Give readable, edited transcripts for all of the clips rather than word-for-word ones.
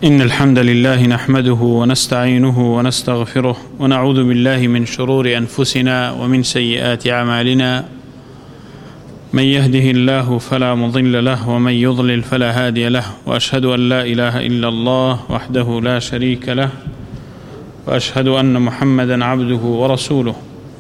إن الحمد لله نحمده ونستعينه ونستغفره ونعوذ بالله من شرور أنفسنا ومن سيئات أعمالنا من يهده الله فلا مضل له ومن يضلل فلا هادي له وأشهد أن لا إله إلا الله وحده لا شريك له وأشهد أن محمدا عبده ورسوله.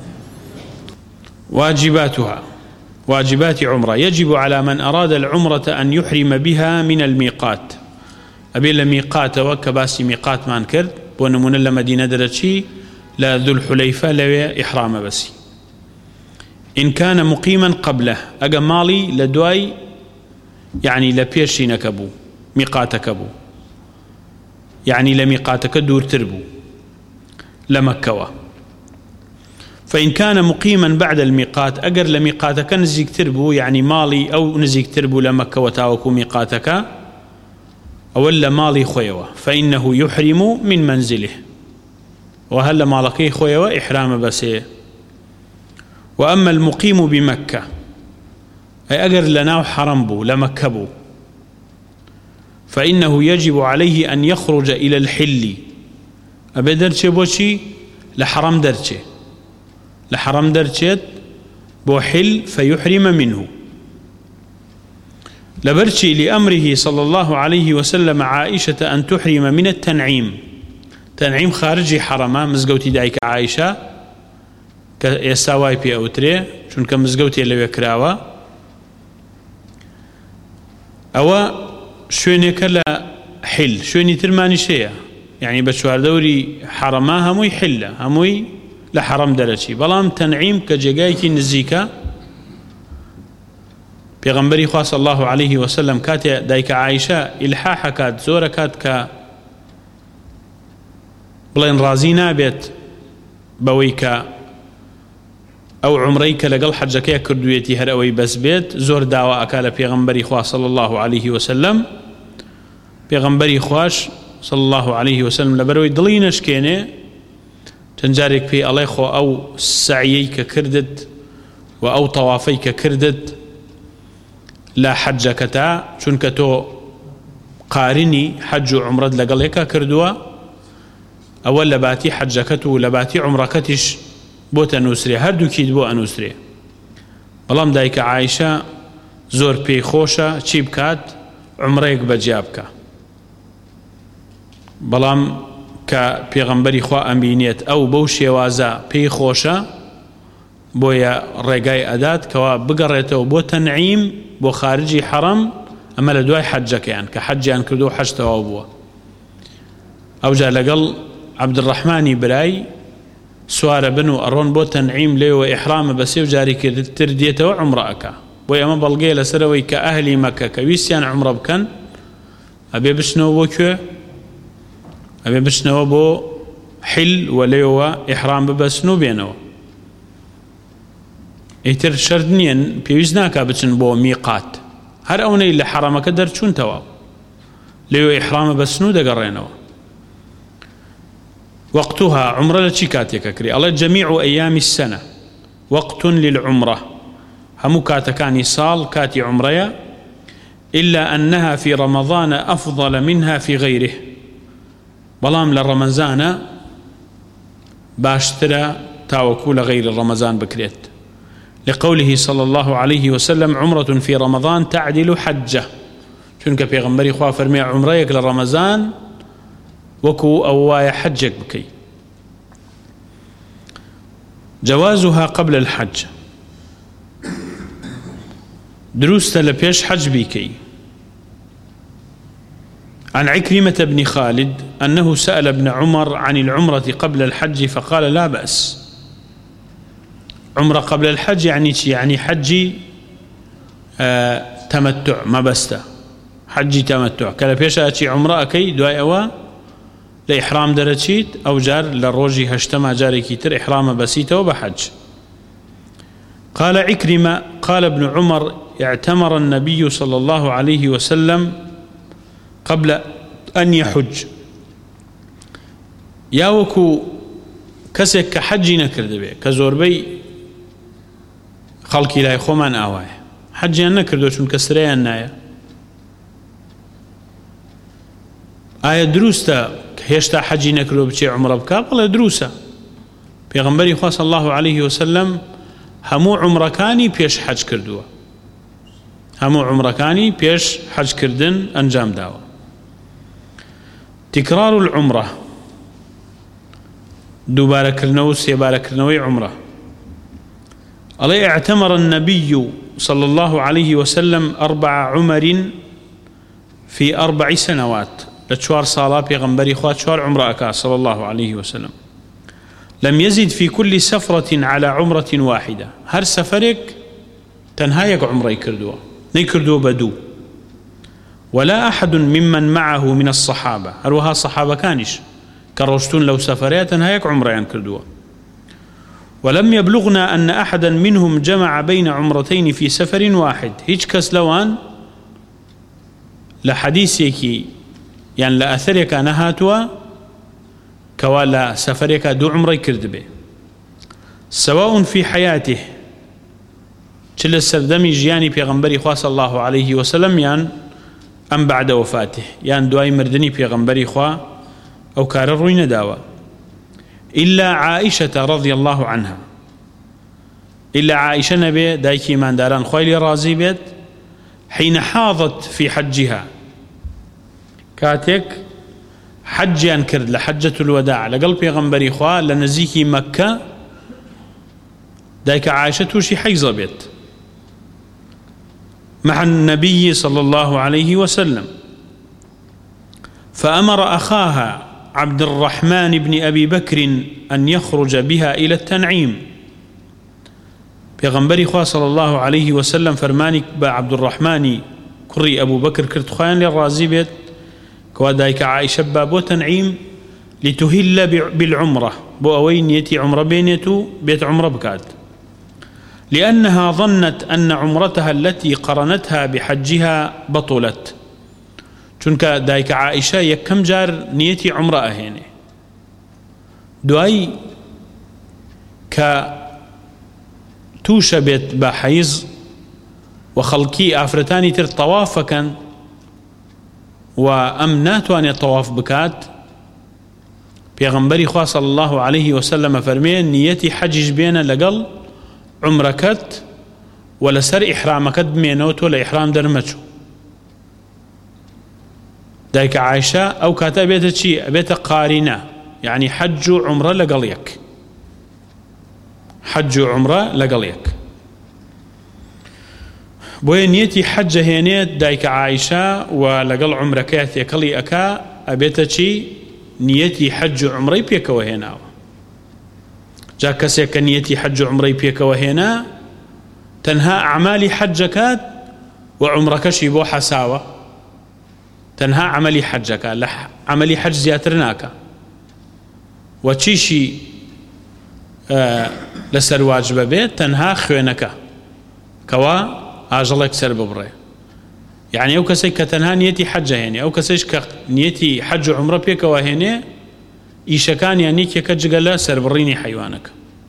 واجباتها واجبات عمرة: يجب على من أراد العمرة أن يحرم بها من الميقات. أبي الميقات وكباسي ميقات ما نكرد ونمون لمدينة درتشي لا ذو الحليفة لو إحرام بسي. إن كان مقيما قبله أجا مالي لدواي يعني لبيرشي نكبو ميقاتك أبو يعني لميقاتك دور تربو لمكوا. فإن كان مقيما بعد الميقات أجر لميقاتك نزيك تربو يعني مالي أو نزيك تربو لمكة وتاوكو ميقاتك أولا مالي خويوة فإنه يحرم من منزله وهل مالكي خويوة إحرام بسيه. وأما المقيم بمكة أي أجر لناو حرمبو لمكبو فإنه يجب عليه أن يخرج إلى الحل. أبي درتشي بوشي لحرم درتشي بو حل فيحرم منه. لبرشي لأمره صلى الله عليه وسلم عائشة أن تحرم من التنعيم. تنعيم خارجي حرمة مزقوتي دايك عائشة كيستاواي بي أوتري چونك مزقوتي اللي يكراوا أو شوينيك لا حل شويني ترماني شيء يعني بشوار دوري حرمها هموي حلة هموي لحرم درشي بلام تنعيم كجيجايكي نزيكا. پیغمبری خواه صلی الله علیه وسلم كاتي دايك عائشة إلحاح كات زورة كات كا بلين رازينا بيت بويكا أو عمريك لقل حجكي كردويتي هرأوي بس بيت زور دعوة أكال پیغمبری خواه صلى الله عليه وسلم. پیغمبری خواش صلى الله عليه وسلم لبروي دلينش كيني تنجارك في الله خو أو سعييك كردد وأو طوافيك كردد لا حجك تا چونك تو قارني حج عمرد لقليك كردوا أول لباتي حجكتو لباتي عمركتش بوت أنوسري هردو كيد بو أنوسري. بلام دايك عائشة زور بي خوشة چيب كات عمريك بجابك بلام كا پیغمبری خواه أمبينيت أو بوشي وازا بي خوشة بويا رقاي أدات كوا بقريتو بو تنعيم بو خارجي حرم أما لدواي حجك يعني كحج يعني كردو حج توابوه. أو جاء لقل عبد الرحمن براي سوار بنو أرون بو تنعيم ليه وإحرام بسي وجاري ترديته وعمرأك بويا ما بلقي لسروي كأهلي مكة كويسيان عمر بكن أبي بشنو بوكو أبي بشنو بو حل وليه إحرام ببسنو بينه ئیتر شەرت نییە پێویست ناکا بچن بۆ میقات هەر ئەوەی لە حرەمەکە دەرچوونتەوە لێوێ ئیحرامە بە سنوو دەگەڕێنەوە. وقتها عمرە لە چی کاتێکە کری؟ ئەڵێ جەمیع ئەیامی السەنە وقت للعمرة هەموو کاتەکانی ساڵ کاتی عمرەیە إلا أنها في رمضان أفضل منها في غيره. بەڵام لە ڕەمەزانە باشترە تاوەکو لە غەیری ڕەمەزان بکرێت. لقوله صلى الله عليه وسلم عمرة في رمضان تعدل حجة چونك پیغمبری خواه فرمي عمريك لرمضان وكو أوايا حجك بكي. جوازها قبل الحج دروست لبيش حج بكي. عن عكرمة بن خالد أنه سأل ابن عمر عن العمرة قبل الحج فقال لا بأس. عمرة قبل الحج يعني حجي تمتع ما بسته حجي تمتع كلا بيشا أتي عمرة أكي دواي أوا لإحرام درتشيت أو جار للروجي هشتما جاري كيتر إحرام بسيته وبحج. قال عكرمة قال ابن عمر اعتمر النبي صلى الله عليه وسلم قبل أن يحج. ياوكو كسك كحجي نكرد بي كزوربي خلقي لا يخومان آواه حجي نكردو چون كسريان نايا ئایا دروستە هێشتا حەجی نەکردو بچێ عومرە بکە؟ بەڵێ دروستە. پێغەمبەری خوا صلی الله عليه وسلم هەموو عومرەکانی پێش حەج کردووە، هەموو عومرەکانی پێش حەجکردن ئەنجام داوە. تکرار العمرة، دووبارەکردنەوە و سێبارەکردنەوەی عومرە. ئەڵێ اعتمر النبي صلى الله عليه وسلم 4 عمر في 4 سنوات. لچوار صالة پیغمبری خواه 4 عمرة أكا صلى الله عليه وسلم. لم يزد في كل سفرة على عمرة واحدة. هر سفرك تنهايك عمرة كردوه نيكردوه بدو. ولا أحد ممن معه من الصحابة، هروها صحابة كانش كروشتون لو سفرية تنهايك عمرة كردوه. ولم يبلغنا أن أحدا منهم جمع بين عمرتين في سفر واحد. هيج كس لوان لحديثك يعني لأثرك نهاتوا كوالا سفرك 2 عمرة كرد به، سواء في حياته چل السردمي جياني پیغمبري خواه صلى الله عليه وسلم يعني أم بعد وفاته، يعني دواي مردني پیغمبري خواه أو كار الروين داوا. إلا عائشة رضي الله عنها، إلا عائشة نبي دايكي من داران خويلي رازي بيت حين حاضت في حجها، كاتك حجيان كرد لحجة الوداع لقلب پیغمبري خواه لنزيكي مكة، دايك عائشة توشي حيزة بيت مع النبي صلى الله عليه وسلم، فأمر أخاها عبد الرحمن بن أبي بكر أن يخرج بها إلى التنعيم. پیغمبری خواه صلى الله عليه وسلم فرماني بعبد الرحمن كري أبو بكر كرت خوان للرازي بيت كوادايك عائشة بابو تنعيم لتهل بالعمرة، بو أوين يتي عمرة بينيتو بيت عمرة بكات، لأنها ظنت أن عمرتها التي قرنتها بحجها بطلت. چونك دايك عائشة يكم جار نيتي عمرة أهيني دواي توش بيت بحيز وخلقي أفرتاني تر طواف كان وأمنات وأن الطواف بكات. پیغمبری خواه صلى الله عليه وسلم فرمين نيتي حجج بينا لقل عمركت ولا سر إحرامكت بمينوت ولا إحرام درمتشو. دايك عائشة أو كاتا بيتا شي بيتا قارنة، يعني حج عمرة لقليك، حج عمرة لقليك. بوين نيتي حج هينيت دايك عائشة ولقل عمرة كاتي كلي أكا أبيتا شي نيتي حج عمرة بيك وهنا. جا كسيك نيتي حج عمرة بيك وهنا تنهى أعمالي حجكات وعمرك شيبو حساوة، تنهى عملي حجك عملي حج زياترناك وتشيشي لسر واجب بيت تنهى خوينك كوا آجلك سر ببري. يعني أو كسيك تنهى نيتي حج هيني أو كسيك نيتي حج عمره بيك وهيني إيشكان يعني كي كجقلا سر بريني حيوانك.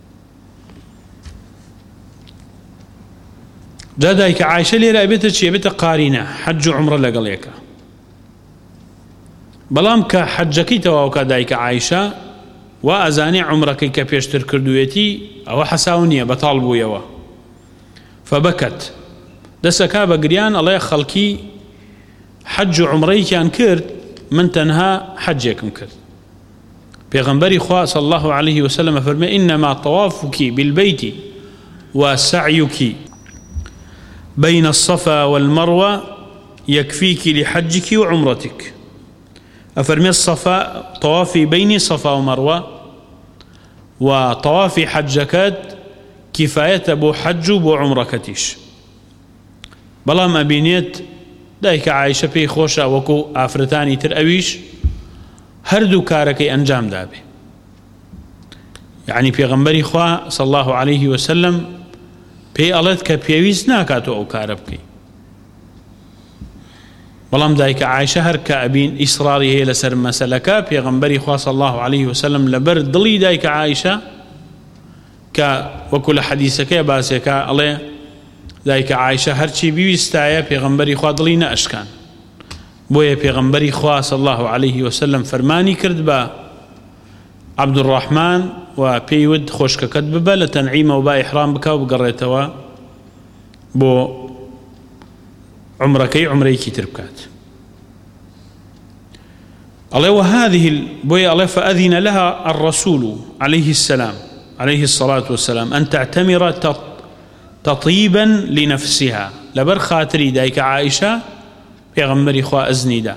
جادايك عايشة لي رأبتك شي بيت قارنة حج عمره لقليك، بلام كحجكي تواوكا دايك عايشة وأزاني عمركي كبيشتر كردويتي أو حساونية بطالبو يوا، فبكت دسكا بقريان الله يخلكي حج عمري كان كرد من تنهى حجكم كرد. پیغمبری خواه صلى الله عليه وسلم فرمي إنما طوافك بالبيت وسعيك بين الصفا والمروة يكفيك لحجك وعمرتك. أفرمي الصفا طوافي بين صفا ومروة وطوافي حجكات كفاية بو حج بو عمركتش. بلا ما بينيت دايك عايشة بي خوشا وكو آفرتاني تر أويش هردو كاركي أنجام دابي. يعني پیغمبری خواه صلى الله عليه وسلم بي ألد كبيويز ناكاتو أو كاربكي. بلام دايك عايشة هر كأبين إصراري هي لسر مسلكا پیغمبری خواه صلى الله عليه وسلم لبر دلي دايك عايشة وكل حديثك باسك الله دايك عايشة هر چي بيويستايا پیغمبری خواه دلي نأشكان بۆیە پێغەمبەری خوا صلی الله عليه وسلم فەرمانی کرد بە عەبدوڕەحمان و پێی وت خۆشکەکەت ببە لە تەنعیمە و با ئیحرام بکە و بگەڕێتەوە بۆ عمرەکەی عمرەیەکی تر بکات. الله وهذه بويا الله فأذن لها الرسول عليه السلام عليه الصلاة والسلام أن تعتمر تطيبا لنفسها لبر خاطري دايك عائشة بيغمري خوا أزني دا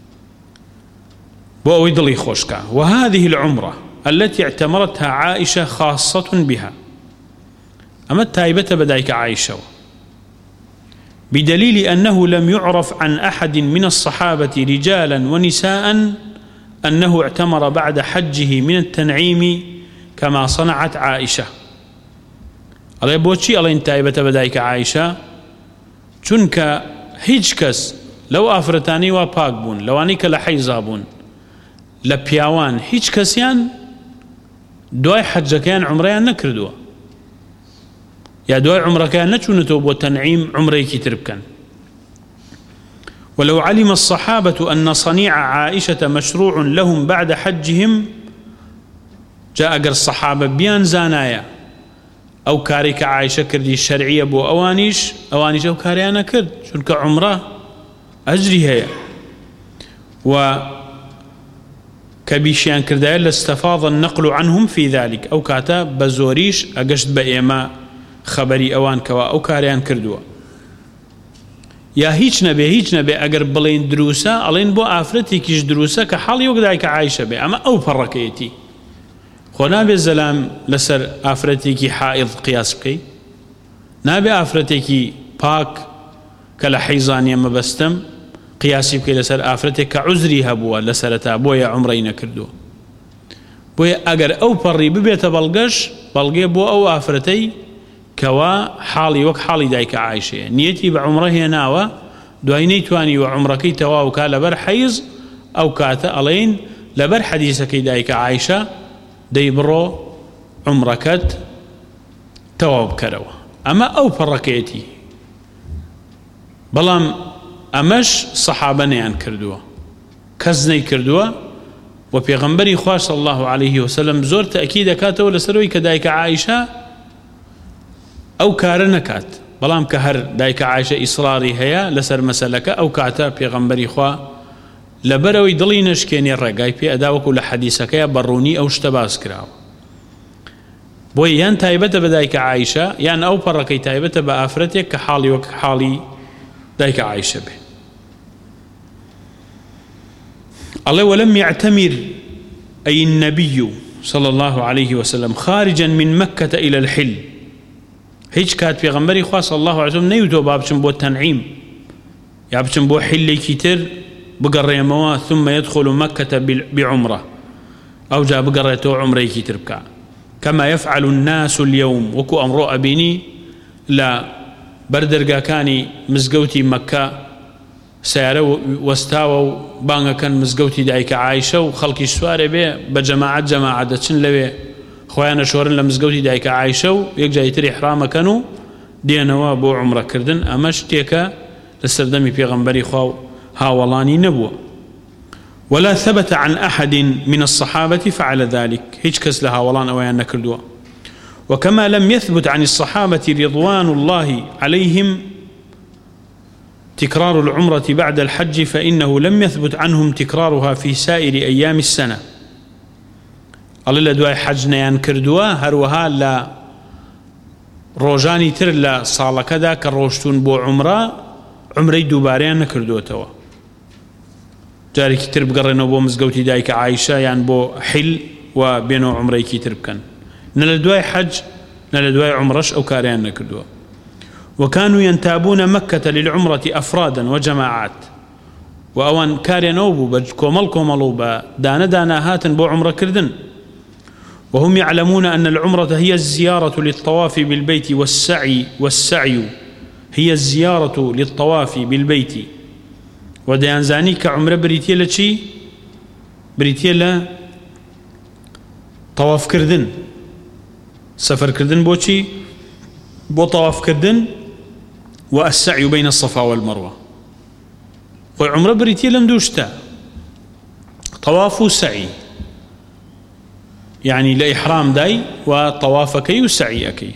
بويدلي خوشكا. وهذه العمرة التي اعتمرتها عائشة خاصة بها أما التايبة بدايك عائشة بدليل أنه لم يعرف عن أحد من الصحابة رجالا ونساء أنه اعتمر بعد حجه من التنعيم كما صنعت عائشة. الله بوشي الله انتايبة بدايك عائشة چونك هيج كس لو أفرتاني وپاك بون لو أنيك لحيزابون لبياوان هيج كسيان دوای حجەکەیان عمرەیان نەکردووە یا دوای عمرەکەیان نەچوونەتەوە بۆ تەنعیم عمرەیەکی تر بکەن. ولو علم الصحابة أن صنيع عائشة مشروع لهم بعد حجهم جاء أجر الصحابة بيان زانايا أو كاريك عائشة كردي الشرعية بو أوانيش أو كاريانا كرد شنك عمره أجري هي و كبيشيان كردايا لاستفاض النقل عنهم في ذلك أو كاتا بزوريش أقشت بإيما خبري أوان كوا أو كاريان كردوا يا هيج نبي أقر بلين دروسة ألين بو آفرتي كيش دروسة كحالي وقدايك عايشة بي أما أو فرقيتي خو نابي الزلام لسر آفرتي كي حائض قياس بكي نابي آفرتي كي باك كالحيزانية مبستم قياسي بكي لسر آفرتي كعزري هبوا لسرتا بويا عمرين كردو بويا أقر أو بري ببيت بلقي بو أو آفرتي كوا حالي وك حالي دايك عايشة نيتي بعمره ناوى دويني تواني وعمركي تواو كالبر حيز أو كاتا ألين لبر حديثك دايك عايشة ديبرو عمركت تواب كروا أما أو فركيتي بلام أمش صحابني عن كردوا كزني كردوا وبيغمبري خواه صلى الله عليه وسلم زور تأكيد كاتو لسروي كدايك عايشة أو كارنكات بلام كهر دايك عايشة إصراري هيا لسر مسلك أو كاتا بيغمبري خواه لبروي دلينش كيني الرقاي في أداوك لحديثك يا بروني أو اشتباس كراو بوي يان تايبة بدايك عايشة يان أو بركي تايبة بآفرتك كحالي وكحالي دايك عايشة به. الله ولم يعتمر أي النبي صلى الله عليه وسلم خارجا من مكة إلى الحل هيج كات في غنبري خواه صلى الله عليه وسلم نيوتو بابشن بو التنعيم يابشن بو حلي كتير بقريموا ثم يدخل مكة بعمرة أو جاء بقريتو عمري كتير بكا كما يفعل الناس اليوم وكو أمرو أبيني لا بردرقا كاني مزقوتي مكة سيارة واستاووا بانغا كان مزقوتي دايك عايشة وخلقي سواري بي بجماعة دتشن لبي خوانا شورن لمزقوتي دايك عايشة ويقجا يتري حرامة كانوا دينوا بو عمرة كردن أمش تيكا لسردمي بيغمبري خواو هاولاني نبوة ولا ثبت عن أحد من الصحابة فعل ذلك هيج كس لها ولان أويان نكردوا. وكما لم يثبت عن الصحابة رضوان الله عليهم تكرار العمرة بعد الحج فإنه لم يثبت عنهم تكرارها في سائر أيام السنة. الله لدواء حجنا ينكردوا هروها لا روجاني تر لا صالة كذا كروشتون بو عمري دوباريان نكردوا توا جاري كتير بقرنوا بو مزقوتي دايك عايشة يعني بو حل وبينو عمري كتير بكن نلدواء حج نلدواء عمرش أو كاريان نكردوا. وكانوا ينتابون مكة للعمرة أفرادا وجماعات وأوان كارينوبو بجكوملكوملو دانا هاتن بو عمرة كردن وهم يعلمون أن العمرة هي الزيارة للطواف بالبيت والسعي هي الزيارة للطواف بالبيت وديان زاني كعمرة بريتيلا شي بريتيلا طواف كردن سفر كردن بوشي بو طواف كردن والسعي بين الصفا والمروة خۆی عومرە بریتیە لەم دوو شتە طواف و سعی يعني لإحرام داي وطوافكي وسعيكي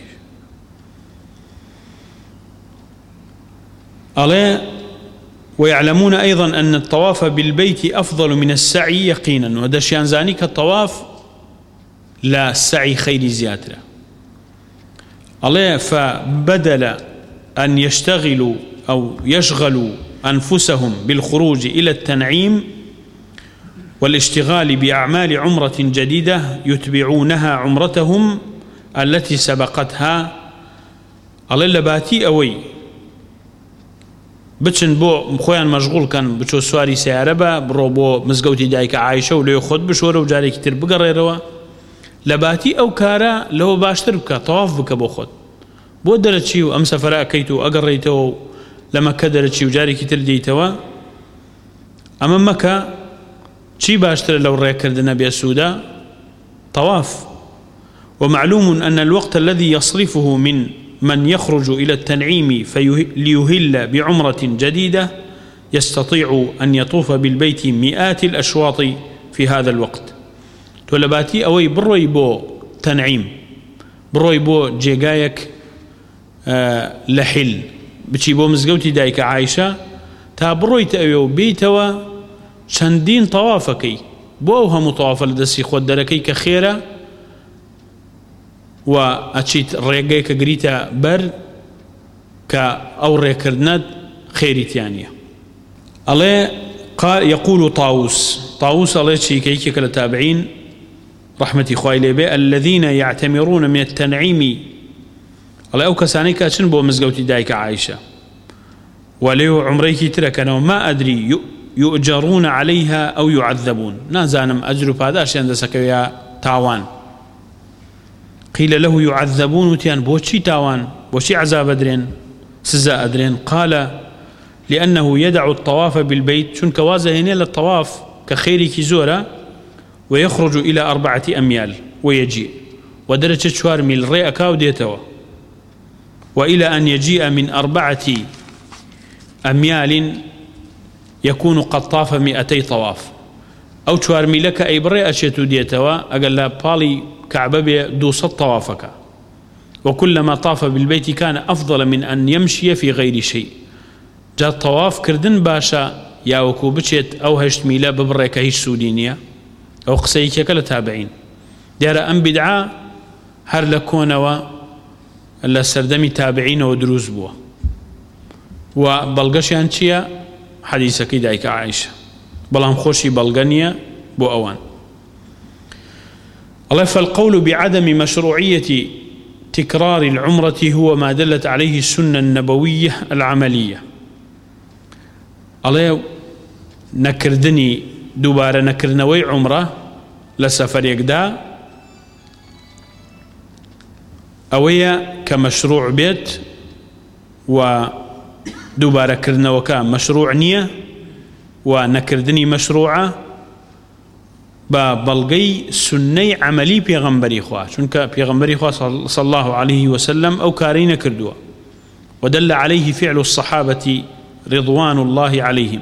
ألا ويعلمون أيضا أن الطواف بالبيت أفضل من السعي يقينا ودشيان زانيك الطواف لا السعي خير زيادة ألا فبدل أن يشتغلوا أو يشغلوا أنفسهم بالخروج إلى التنعيم والاشتغال بأعمال عمرة جديدة يتبعونها عمرتهم التي سبقتها الله لباتي أوي بچن بو خويان مشغول كان بچو سواري سيارة برو بو مزقوتي دايك عايشة وليو خود بشوره وجاري كتير بقريروا لباتي أو كارا لو باشتر بك طواف بك بو خود بو درتشي وأم سفراء كيتو أقريتو لما كدرتشي وجاري كتير ديتوا أما مكة شي باشتر لو ريكردنا بيسودا طواف ومعلوم أن الوقت الذي يصرفه من يخرج إلى التنعيم ليهل بعمرة جديدة يستطيع أن يطوف بالبيت مئات الأشواط في هذا الوقت تولباتي أوي بروي بو تنعيم بروي بو جيغايك لحل بچی بو مزگوتی دایک عایشة تا بروی تأویو بیتوا چندین طوافکی بو او همو طوافە لە دەستی خۆت دەرەکەی کە خێرە و ئەچیت ڕێگەی کە گریتە بەر کە ئەو ڕێکردنت خێریتیانە ئەڵێ يقول طاووس ئەڵێ چیکەیەکێکە لە تابعین ڕەحمەتی خوای لێ بێ الذين يعتمرون من التنعيم ئەڵێ ئەو کەسانەی کە چن بۆ مزگەوتی دایکە عایشە ولێو عمرەیەکی ترەکەنەوە ما ئەدری يؤجرون عليها أو يعذبون نازانم أجر باداش عند سكويا تاوان قيل له يعذبون وتيان بوشي تاوان بوشي عذاب أدرين سزاء أدرين قال لأنه يدع الطواف بالبيت شن كوازه هنا للطواف كخيري كزورة ويخرج إلى 4 أميال ويجيء ودرجة شوار ميل ريئكا وديتوا وإلى أن يجيء من 4 أميال يكون قد طاف 200 طواف أو شوار ميلك أي بري أشيتو ديتوا أقل لا بالي كعبة 200 طوافك وكلما طاف بالبيت كان أفضل من أن يمشي في غير شيء جاء الطواف كردن باشا يا وكو بچيت أو هشت ميلا ببريك هيش سودينيا أو قسيكك لتابعين ديار أم بدعاء هر لكونوا ألا سردمي تابعين ودروز بوا وبلغشيان چيا حديثك دايك عائشة بلام خوشي بلغنيا بو أوان الله فالقول بعدم مشروعية تكرار العمرة هو ما دلت عليه السنة النبوية العملية الله نكردني دوباره نكرنوي عمرة لسفر يقدا أويا كمشروع بيت ودوباره كرنوكا مشروع نية ونكردني مشروعة ببلغي سنة عملي بيغمبري خواه چونك بيغمبري خواه صلى الله عليه وسلم أو كارين كردوا ودل عليه فعل الصحابة رضوان الله عليهم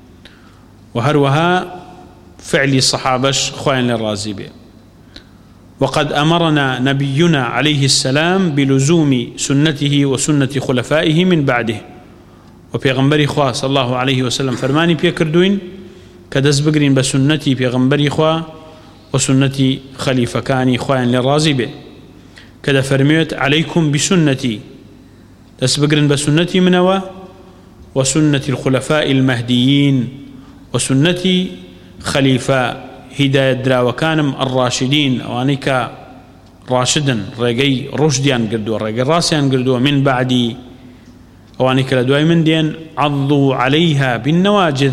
وهروها فعل الصحابة خوان للرازي به وقد أمرنا نبينا عليه السلام بلزوم سنته وسنة خلفائه من بعده وبيغمبري خواه صلى الله عليه وسلم فرماني بيكردوين كدس بقرين بسنتي بيغمبري خواه وسنتي خليفة كاني خوان للرازي به كذا فرميت عليكم بسنتي دس بقرين بسنتي منوا وسنة الخلفاء المهديين وسنة خليفة هداية دراوكانم الراشدين وانيكا راشدا رقي رشديان قردوا رقي راسيان قردوا من بعدي وانيكا لدواي من دين عضوا عليها بالنواجذ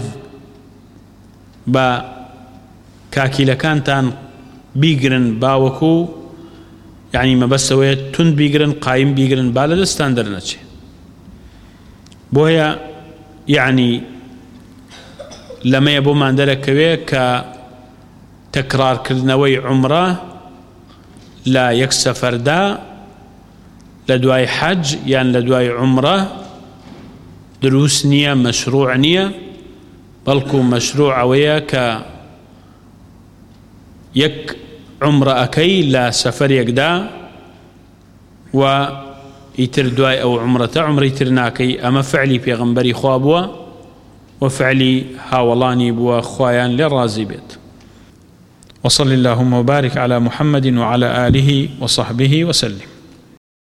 با كاكيلا كانتان بيقرن باوكو يعني ما بس سويت تند بيقرن قايم بيقرن بالد ستاندرنتش بوهي يعني لما يبو ما دركوي كتكرار كرنوي عمره لا يكسى فردا لدواي حج يعني لدواي عمره دروس نية مشروع نية بەڵکو مەشروع ئەوەیە کە یەک عومرە ئەکەی لە سەفەرێکدا و ئیتر دوای ئەو عومرەتە عومرەی تر ناکەی. ئەمە فعلی پێغەمبەری خوا بووە و فعلی هاوڵانی بووە، خوایان لێ ڕازی بێت. وصل اللهم وبارك على محمد وعلى آله وصحبه وسلم.